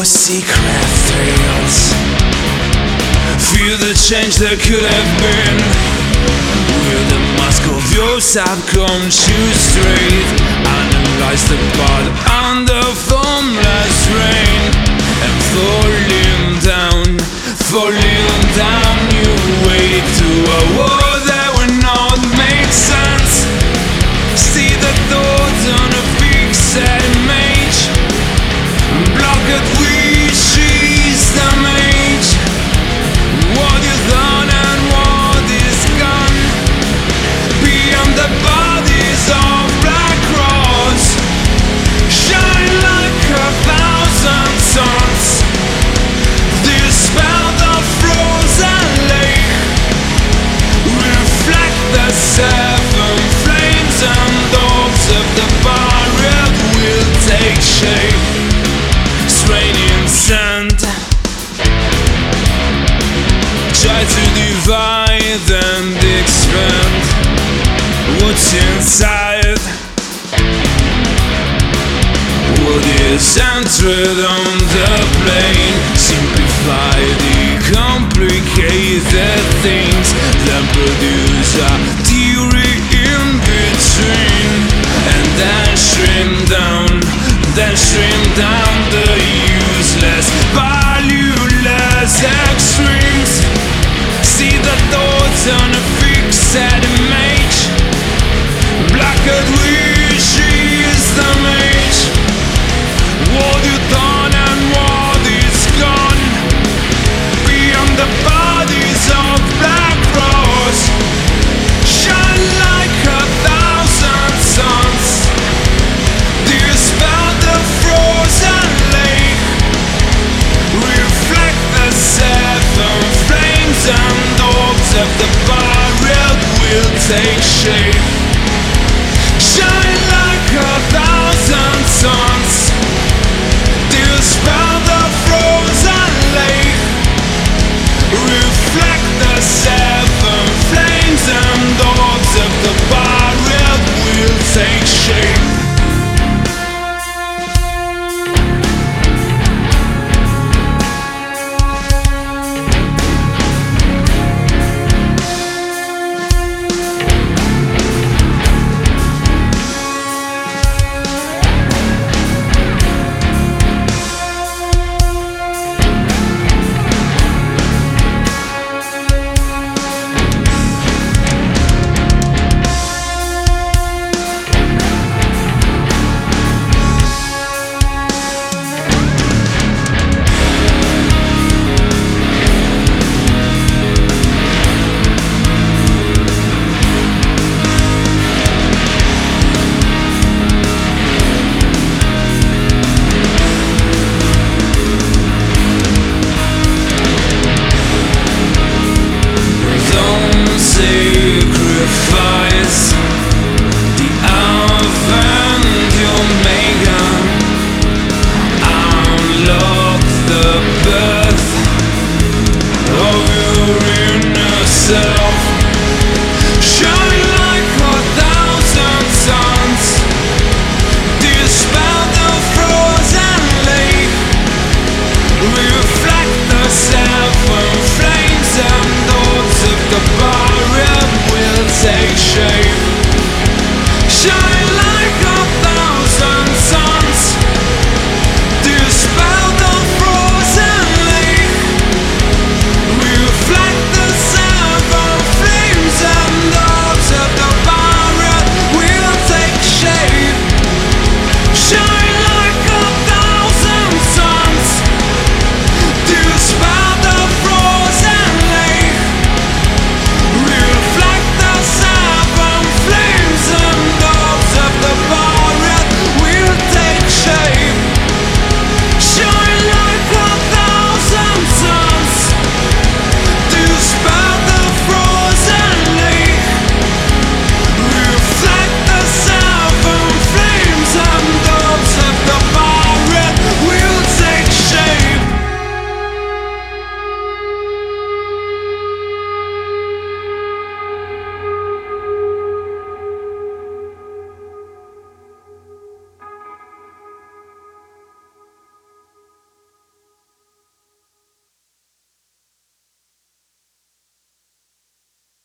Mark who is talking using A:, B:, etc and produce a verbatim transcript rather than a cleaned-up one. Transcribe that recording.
A: your secret thrills. Feel the change that could have been. Will the mask of your subconscious straight? Analyze the part under formless rain. And falling down, falling down, you wake to a world that will not make sense. See the thoughts on a fixed image. Blocked wishes the mage. What you done and what is gone. Beyond the bodies of black rose. Shine like a thousand suns. Dispel the frozen lake. Reflect the seven flames and dogs of the barrier will take shape. It's raining sand. Try to divide and expand what's inside. What is centered on the plane. Simplify the complicated things, then produce a theory in between. And then stream down, then stream down the useless, valueless extremes. See the thoughts on a fixed image. Blocked wishes the main.